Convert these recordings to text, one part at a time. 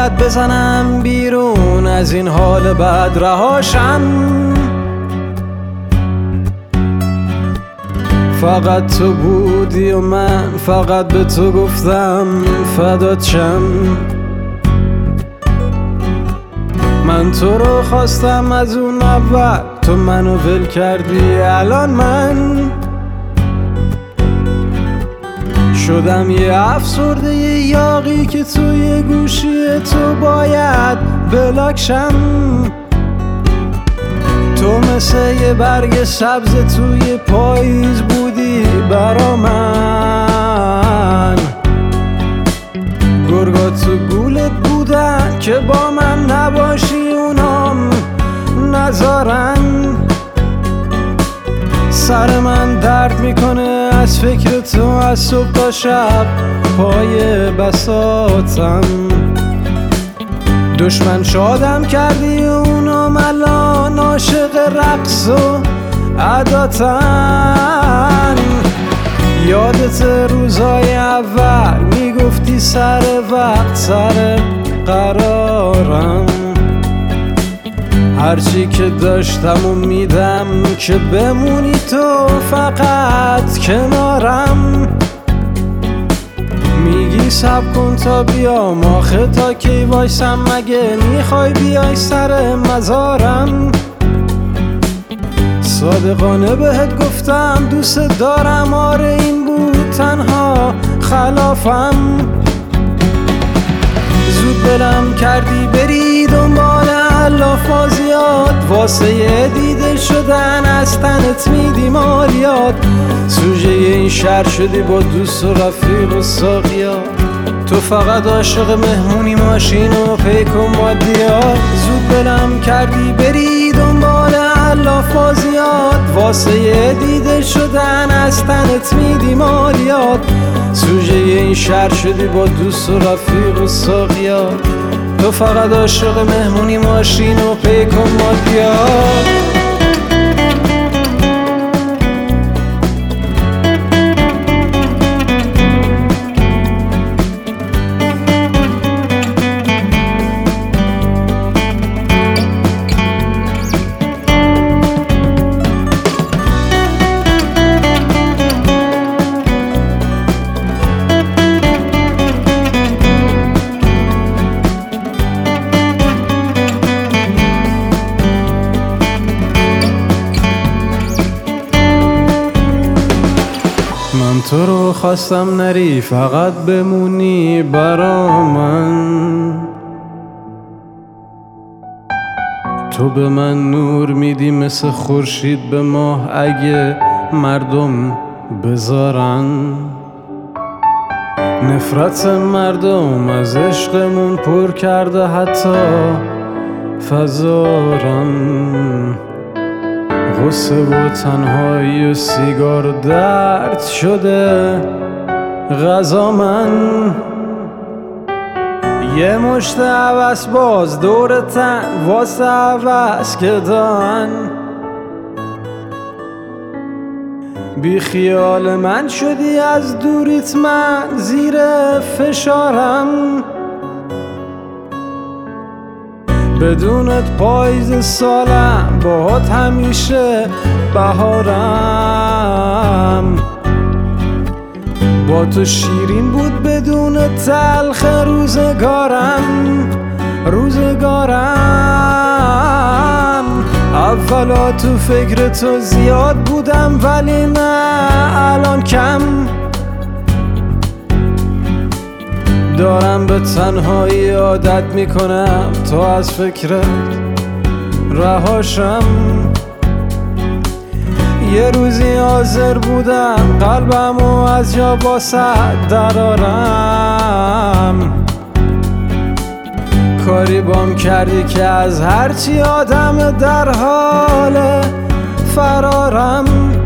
باید بزنم بیرون از این حال بد رهاشم. فقط تو بودی و من فقط به تو گفتم فدات شم. من تو رو خواستم از اون اول، تو منو ول کردی. الان من شدم یه افسرده یاغی که توی گوشی تو باید بلاک شم. تو مثل یه برگ سبز توی پاییز بودی برا من. گرگا تو گولت بودن که با من نباشی اونام نذارن. سر من درد میکنه از فکر تو از صبح تا شب پای بساطم. دشمن شادم کردی اونام الان عاشق رقص و عداتن. یادت روزای اول میگفتی سر وقت سر قرارم. هرچی که داشتم و میدم که بمونی تو فقط کنارم. میگی صبر کن تا بیام، آخه تا کی وایسم؟ مگه میخوای بیای سر مزارم؟ صادقانه بهت گفتم دوست دارم، آره این بود تنها خلافم. زود بلم کردی بری دنبال علافازیات، واسه دیده شدن از تنت میدی مالیات. سوژه این شهر شدی با دوست و رفیق و ساقیات. تو فقط عاشق مهمونی، ماشین و پیک و مادیات. زود بلم کردی بری دنبال علافازیات، واسه دیده شدن از تنت میدی مالیات. سوژه این شهر شدی با دوست و رفیق و ساقیات. تو فقط عاشق مهمونی، ماشین و پیک و مادیات. من تو رو خواستم نری، فقط بمونی برا من. تو به من نور میدی مثل خورشید به ماه، اگه مردم بذارن. نفرت مردم از عشقمون پر کرده حتی فضارم. غصه و تنهایی و سیگار درد شده غذا من. یه مشت هوس باز دور تن واسه هوس که دان. بی خیال من شدی از دوریت، من زیر فشارم. بدونت پاییز سالم، باهات همیشه بهارم. با تو شیرین بود بدون تلخ روزگارم. اولا تو فکر تو زیاد بودم، ولی نه الان کم. دارم به تنهایی عادت میکنم، تو از فکرت رهاشم. یه روزی حاضر بودم قلبمو از جا واسه درارم. کاری بام کردی که از هرچی آدم در حال فرارم.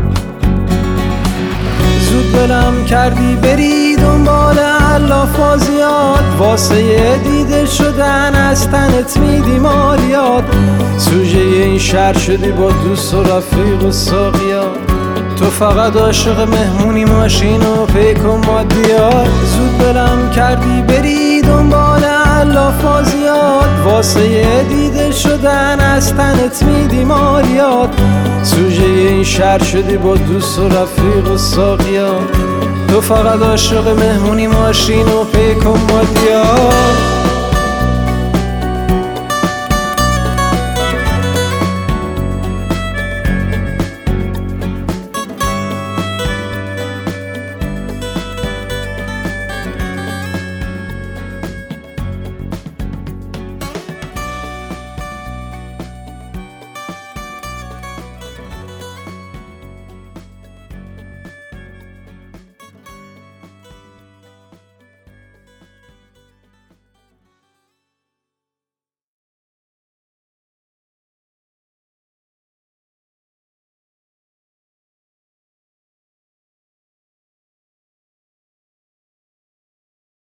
زود بلم کردی بری دنبال علافازیات، واسه دیده شدن از تنت میدی مالیات. سوژه این شهر شدی با دوست و رفیق و ساقیات. تو فقط عاشق مهمونی ماشین و پیک و مادیات. زود بلم کردی بری دنبال علافازیات، واسه دیده شدن از تنت میدی مالیات. سوژه این شهر شدی با دوست و رفیق و ساقیات، تو فقط عاشق مهمونی ماشین و پیک و مادیات.